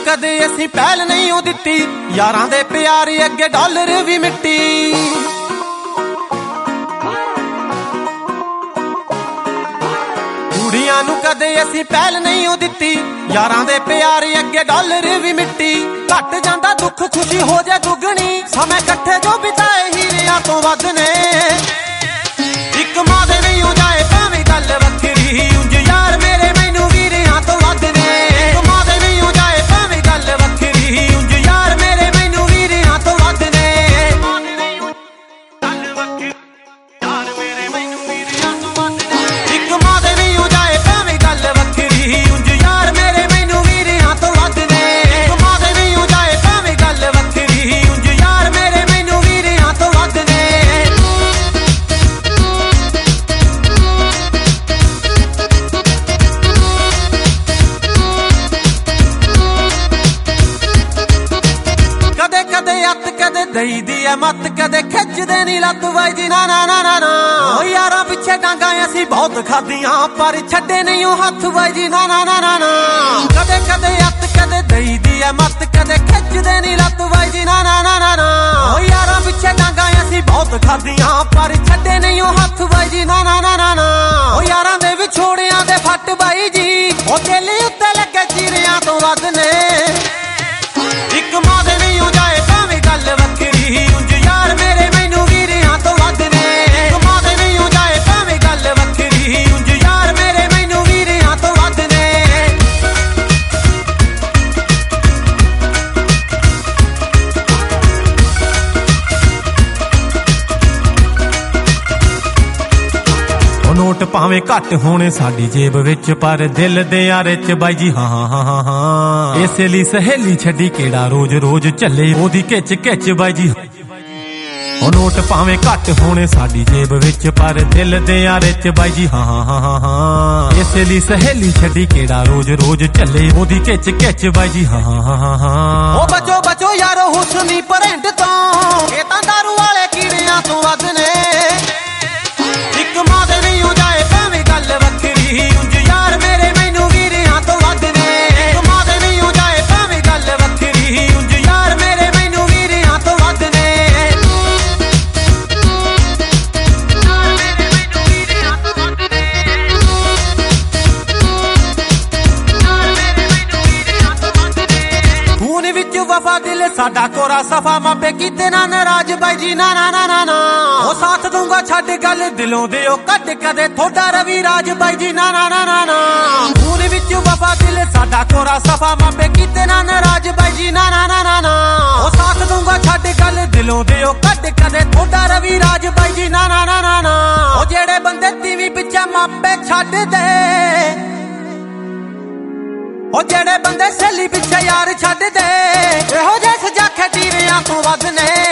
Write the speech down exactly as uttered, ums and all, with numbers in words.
कदे असीं पहल नहीं ओ दित्ती, यारां दे प्यार अगे डॉलर भी मिट्टी। कुड़ियां नूं कदे असीं पहल नहीं ओ दित्ती, यारां दे प्यार अगे डॉलर भी मिट्टी। घट जांदा दुख खुशी हो जाए दुगनी, समय कट्ठे जो बिताए हीरियां तो वध ने। इक मां दे नहीं हो जाए भावें गल वखरी, उंज यार मेरे मैनू वीरियां तो वध ने। इक मां दे नहीं हो जाए भावें गल वखरी, उंज यार मेरे मैनू वीरियां तो वध ने। इक मां दे नहीं हो जाए भावें गल वखरी, उंज यार मेरे मैनू वीरियां तो वध ने। इक मां दे नहीं हो जाए भावें गल वखरी, उंज यार मेरे मैनू वीरियां तो वध ने। कदे कदे अत कदे दई दी है मत, कदे खिचदे नी लत बाई जी ना ना ना ना ना। ओ यारां पिछे डांगा असीं बहुत खादियां, पर छड्डे नहीं ओ हथ बाई जी ना ना ना ना ना। कदे कदे अत कदे दई दी है मत, कदे खिचदे नी लत बाई जी ना ना ना ना ना। ओ यारां पिछे डांगा असीं बहुत खादियां, पर छड्डे नहीं ओ हथ बाई जी ना ना ना ना ना। ओ यारां दे विछोड़ियां दे फट बाई जी, ओ दिल उत्ते लगे चीरियां तो वध ने। इक मां दे नहीं हो जाए भावें गल वखरी, उंज यार मेरे मैनू वीरियां तो वध ने। इक मां दे नहीं हो जाए भावें गल वखरी, उंज यार मेरे मैनू वीरियां तो वध ने। नोट भावें घट होने साडी जेब विच, पर दिल दे यारे च बाई जी हाँ हाँ हाँ हाँ। इस लई सहेली छड्डी केड़ा रोज रोज चले ओदी खिच खिच बाई जी। ओ नोट भावें घट होने साडी जेब विच, पर दिल दे यारे च बाई जी हाँ हाँ हाँ हाँ। इस लई सहेली छड्डी केड़ा रोज रोज चले ओदी खिच खिच बाई जी हाँ हाँ हाँ हाँ। ओ बचो बचो यारो हुस्नी परेंड तो, ये तां दारू वाले कीड़ियां तो वध ने। इक मां दे नहीं हो जाए भावें गल वखरी, उंज यार मेरे मैनू वीरियां तो वध ने। इक मां दे नहीं हो जाए भावें गल वखरी, उंज यार मेरे मैनू वीरियां तो वध ने। खून विच वफा दिल साडा कोरा सफा, मापे कीते ना नाराज बाई जी ना ना ना ना ना। ओ साथ दूंगा छड्ड गल दिलों दे ओ कट, कदे थोड़ा रवि राज बाई जी ना ना ना ना ना। खून विच वफा दिल साडा कोरा सफा, मापे कीते ना नाराज बाई जी ना ना ना ना ना। ओ साथ दूंगा छड्ड गल दिलों दे ओ कट, कदे थोड़ा रवि राज बाई जी ना ना ना ना ना। ओ जेड़े बंदे तीवी पिछे मापे छड्ड दे, ओ जेड़े बंदे सहेली पिछे यार छड्ड दे, इहो जे सजा खटीरियां तो वध ने।